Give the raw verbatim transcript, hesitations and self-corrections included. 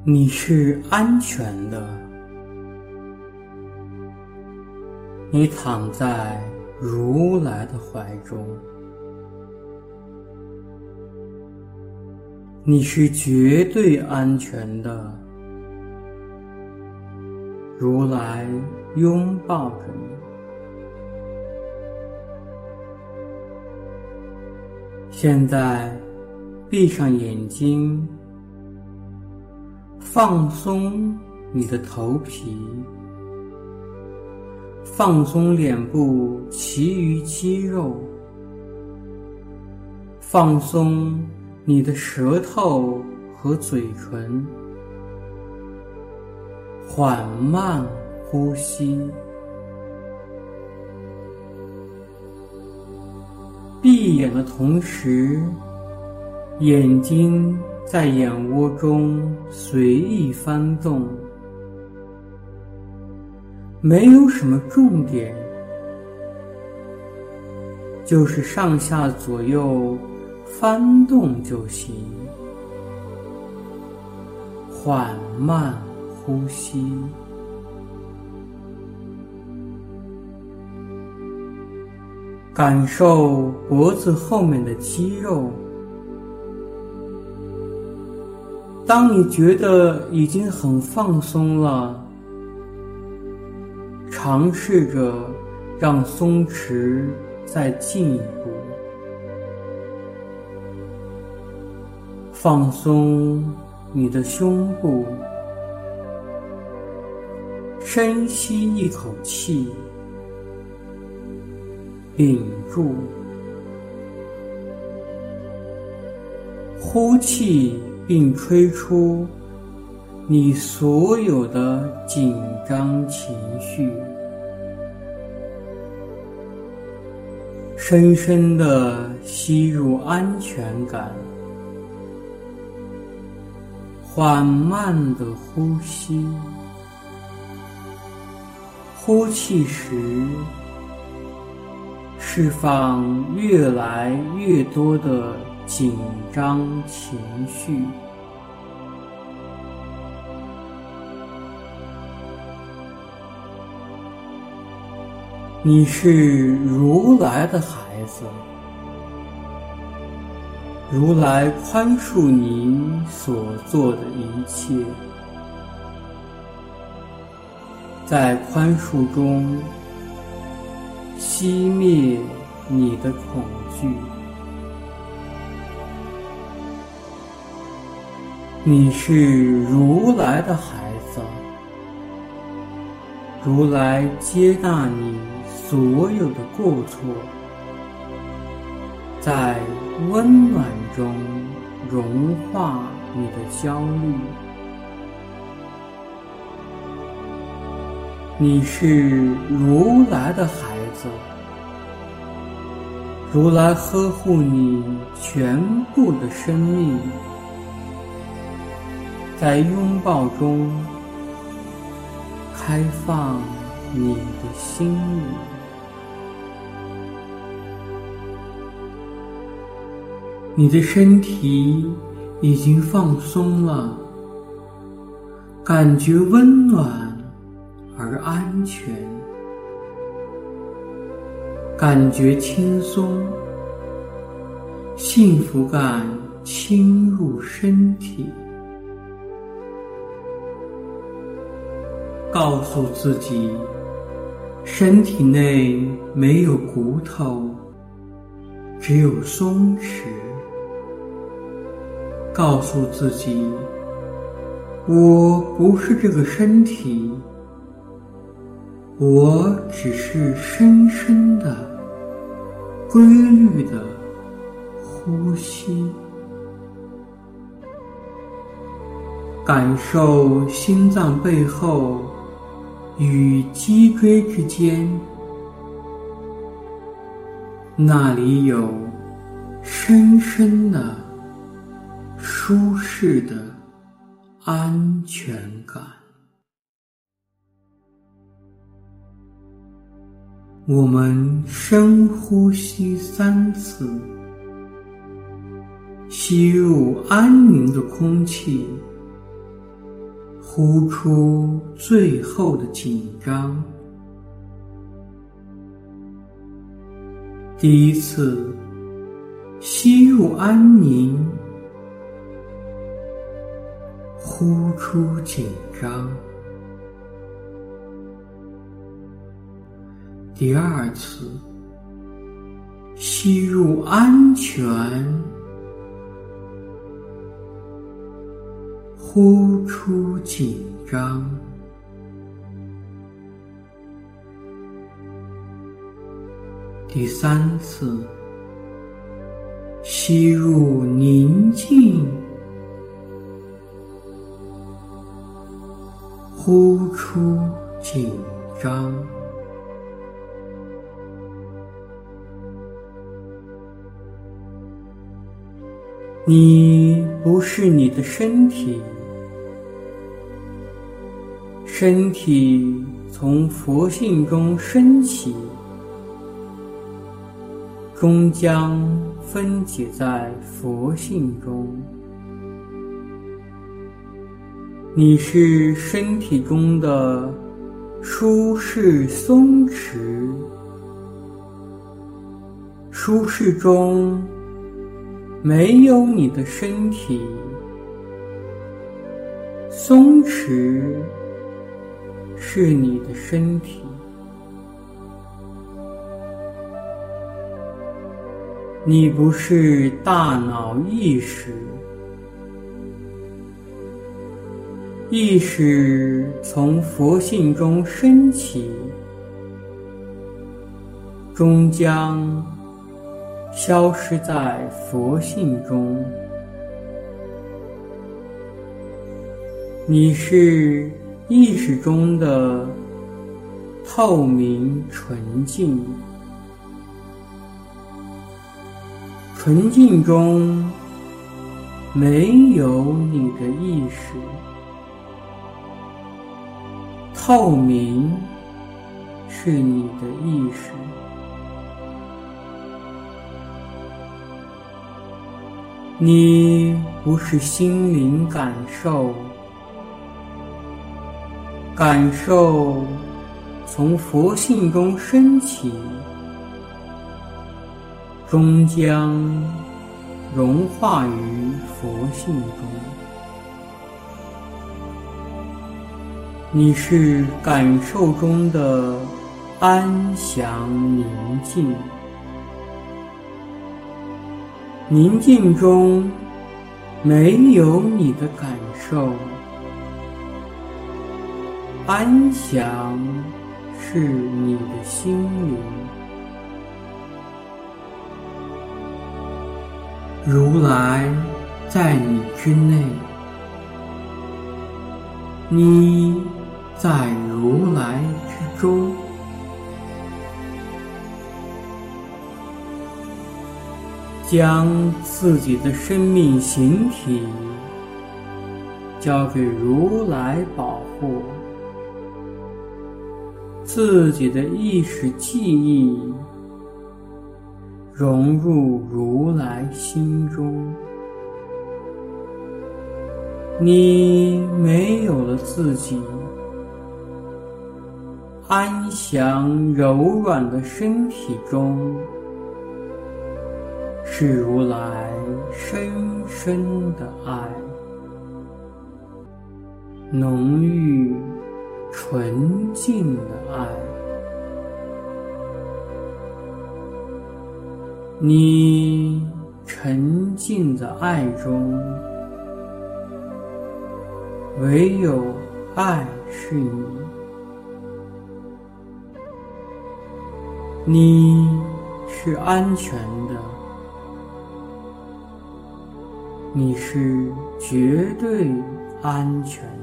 你是安全的，你躺在如来的怀中，你是绝对安全的，如来拥抱着你。现在闭上眼睛，放松你的头皮，放松脸部其余肌肉，放松你的舌头和嘴唇，缓慢呼吸。闭眼的同时，眼睛在眼窝中随意翻动，没有什么重点，就是上下左右翻动就行。缓慢呼吸，感受脖子后面的肌肉。当你觉得已经很放松了，尝试着让松弛再进一步。放松你的胸部，深吸一口气，屏住，呼气并吹出你所有的紧张情绪，深深地吸入安全感，缓慢地呼吸，呼气时释放越来越多的紧张情绪。你是如来的孩子，如来宽恕你所做的一切，在宽恕中熄灭你的恐惧。你是如来的孩子，如来接纳你所有的过错，在温暖中融化你的焦虑。你是如来的孩子，如来呵护你全部的生命，在拥抱中开放你的心灵。你的身体已经放松了，感觉温暖而安全，感觉轻松，幸福感侵入身体。告诉自己，身体内没有骨头，只有松弛。告诉自己，我不是这个身体，我只是深深的、规律的呼吸。感受心脏背后与脊椎之间，那里有深深的、舒适的安全感。我们深呼吸三次，吸入安宁的空气， 呼出最后的紧张。第一次吸入安宁，呼出紧张。第二次吸入安全，呼出紧张。第三次吸入宁静，呼出紧张。你不是你的身体，身体从佛性中升起，终将分解在佛性中。你是身体中的舒适松弛，舒适中没有你的身体，松弛是你的身体。你不是大脑意识，意识从佛性中升起，终将消失在佛性中。你是意识中的透明纯净，纯净中没有你的意识，透明是你的意识。你不是心灵感受，感受从佛性中升起，终将融化于佛性中。你是感受中的安详宁静，宁静中没有你的感受，安详是你的心灵。如来在你之内，你在如来之中。将自己的生命形体交给如来保护，自己的意识记忆融入如来心中。你没有了自己，安详柔软的身体中是如来深深的爱，浓郁纯净的爱。你沉浸在爱中，唯有爱是你。你是安全的，你是绝对安全的。